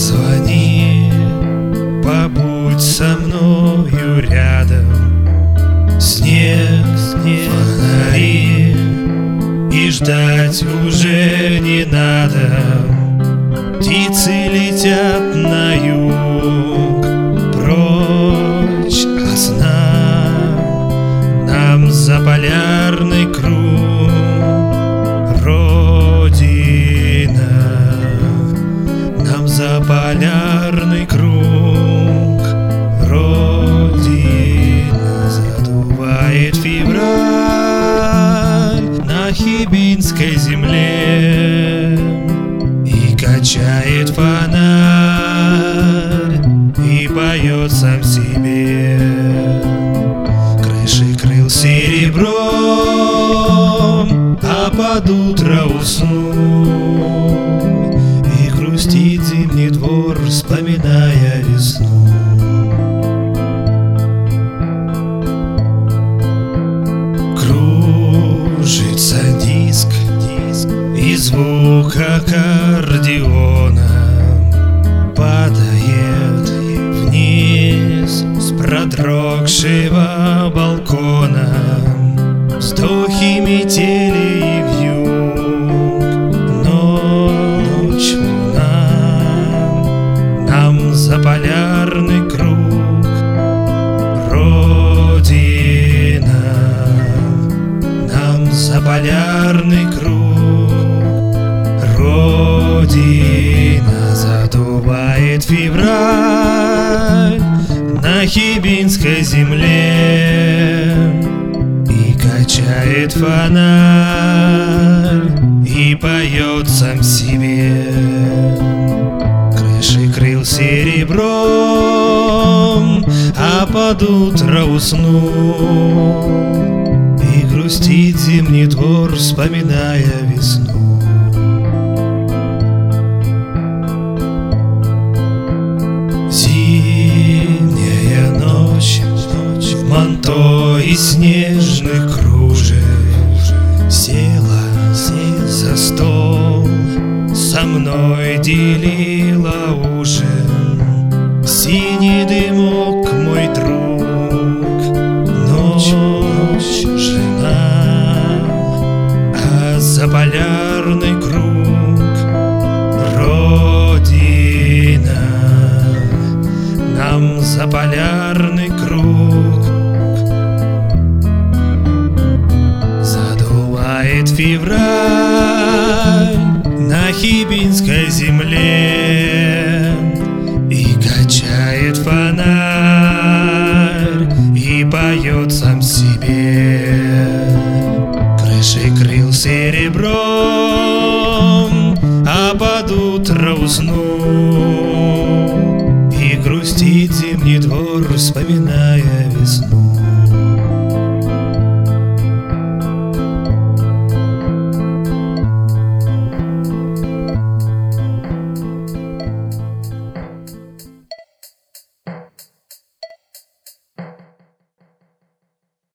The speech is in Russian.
Позвони, побудь со мною рядом. Снег, фонари, и ждать уже не надо. Птицы летят на юг, прочь от сна. Нам за полярный круг, Родина. Нам за полярный круг, Родина. Задувает февраль на Хибинской земле и качает фонарь, и поет сам себе. Крыши крыл серебром, а под утро усну, и грустит зимний двор, вспоминая весну. Кружится диск, и звук аккордеона падает вниз с продрогшего балкона. Вздохи метели и вьюг, ночь, луна. Нам за полярный круг, Родина. Нам за полярный круг, Родина. Задувает февраль на Хибинской земле и качает фонарь, и поет сам себе. Крыши крыл серебром, а под утро усну, и грустит зимний двор, вспоминая весну. Зимняя ночь в манто из снежных кружев села за стол, со мной делила ужин. Синий дымок, мой друг, ночь, жена, а за полярный круг, Родина. Нам за полярный круг. Задувает февраль на Хибинской земле и качает фонарь, и поет сам себе. Крыши крыл серебром, а под утро усну, и грустит зимний двор, вспоминая